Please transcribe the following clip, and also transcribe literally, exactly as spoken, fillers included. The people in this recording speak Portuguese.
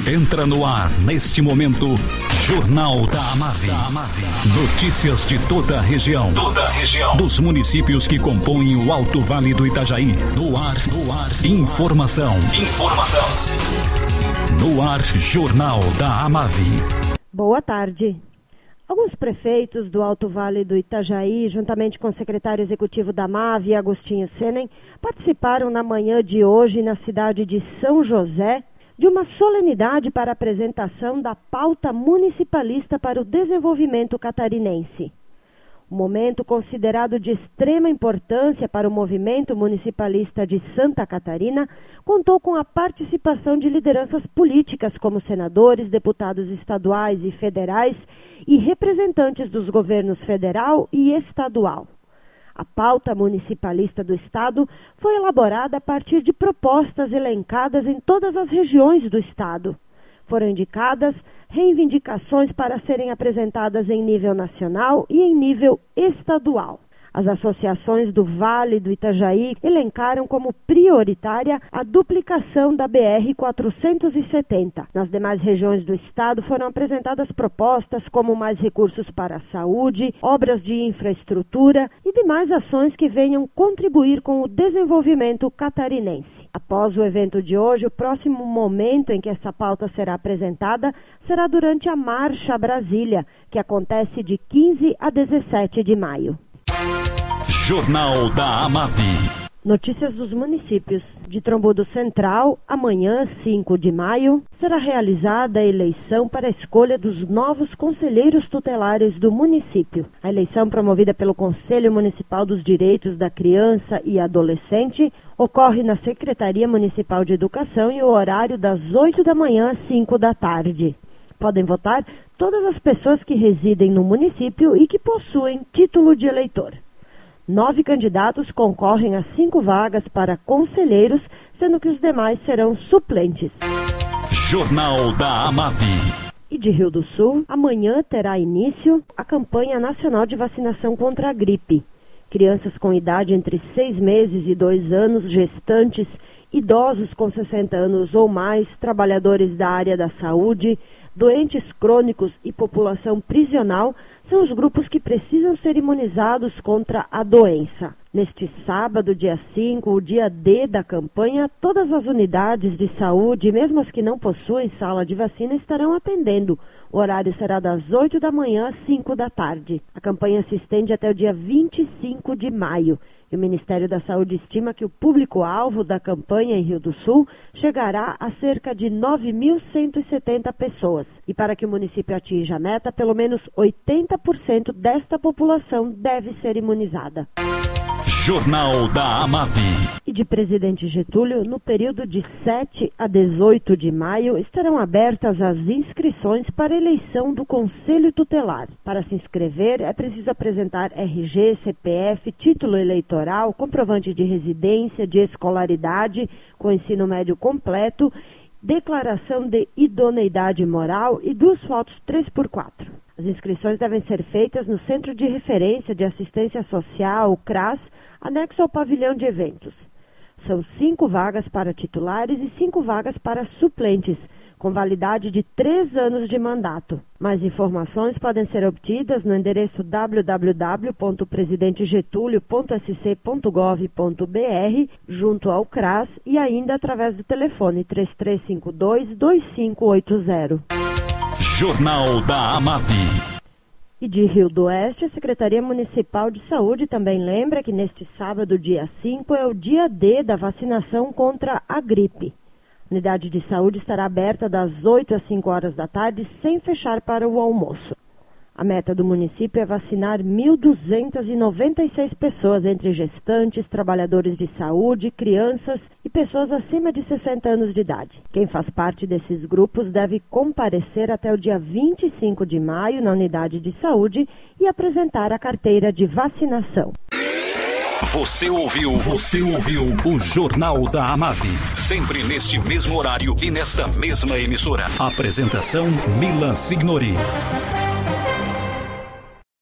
Entra no ar, neste momento, Jornal da Amave. Notícias de toda a região. Toda a região. Dos municípios que compõem o Alto Vale do Itajaí. No ar, no ar. Informação. Informação. No ar, Jornal da Amave. Boa tarde. Alguns prefeitos do Alto Vale do Itajaí, juntamente com o secretário executivo da Amave, Agostinho Senen, participaram na manhã de hoje na cidade de São José de uma solenidade para a apresentação da pauta municipalista para o desenvolvimento catarinense. Um momento considerado de extrema importância para o movimento municipalista de Santa Catarina contou com a participação de lideranças políticas como senadores, deputados estaduais e federais e representantes dos governos federal e estadual. A pauta municipalista do Estado foi elaborada a partir de propostas elencadas em todas as regiões do Estado. Foram indicadas reivindicações para serem apresentadas em nível nacional e em nível estadual. As associações do Vale do Itajaí elencaram como prioritária a duplicação da B R quatrocentos e setenta. Nas demais regiões do estado foram apresentadas propostas como mais recursos para a saúde, obras de infraestrutura e demais ações que venham contribuir com o desenvolvimento catarinense. Após o evento de hoje, o próximo momento em que essa pauta será apresentada será durante a Marcha Brasília, que acontece de quinze a dezessete de maio. Jornal da Amave. Notícias dos municípios. De Trombudo Central, amanhã, cinco de maio, será realizada a eleição para a escolha dos novos conselheiros tutelares do município. A eleição, promovida pelo Conselho Municipal dos Direitos da Criança e Adolescente, ocorre na Secretaria Municipal de Educação e o horário das oito da manhã às cinco da tarde. Podem votar todas as pessoas que residem no município e que possuem título de eleitor. Nove candidatos concorrem a cinco vagas para conselheiros, sendo que os demais serão suplentes. Jornal da Amave. E de Rio do Sul, amanhã terá início a campanha nacional de vacinação contra a gripe. Crianças com idade entre seis meses e dois anos, gestantes, idosos com sessenta anos ou mais, trabalhadores da área da saúde, doentes crônicos e população prisional são os grupos que precisam ser imunizados contra a doença. Neste sábado, dia cinco, o dia D da campanha, todas as unidades de saúde, mesmo as que não possuem sala de vacina, estarão atendendo. O horário será das oito da manhã às cinco da tarde. A campanha se estende até o dia vinte e cinco de maio. E o Ministério da Saúde estima que o público-alvo da campanha em Rio do Sul chegará a cerca de nove mil cento e setenta pessoas. E para que o município atinja a meta, pelo menos oitenta por cento desta população deve ser imunizada. Jornal da Amave. E de Presidente Getúlio, no período de sete a dezoito de maio, estarão abertas as inscrições para a eleição do Conselho Tutelar. Para se inscrever, é preciso apresentar R G, C P F, título eleitoral, comprovante de residência, de escolaridade com ensino médio completo, declaração de idoneidade moral e duas fotos três por quatro. As inscrições devem ser feitas no Centro de Referência de Assistência Social, C R A S, anexo ao pavilhão de eventos. São cinco vagas para titulares e cinco vagas para suplentes, com validade de três anos de mandato. Mais informações podem ser obtidas no endereço w w w ponto presidente getulio ponto s c ponto gov ponto b r, junto ao C R A S, e ainda através do telefone três três cinco dois, dois cinco oito zero. Jornal da Amave. E de Rio do Oeste, a Secretaria Municipal de Saúde também lembra que neste sábado, dia cinco, é o dia D da vacinação contra a gripe. A unidade de saúde estará aberta das oito às cinco horas da tarde, sem fechar para o almoço. A meta do município é vacinar mil duzentas e noventa e seis pessoas, entre gestantes, trabalhadores de saúde, crianças e pessoas acima de sessenta anos de idade. Quem faz parte desses grupos deve comparecer até o dia vinte e cinco de maio na unidade de saúde e apresentar a carteira de vacinação. Você ouviu, você ouviu o Jornal da Amave. Sempre neste mesmo horário e nesta mesma emissora. Apresentação Milan Signori.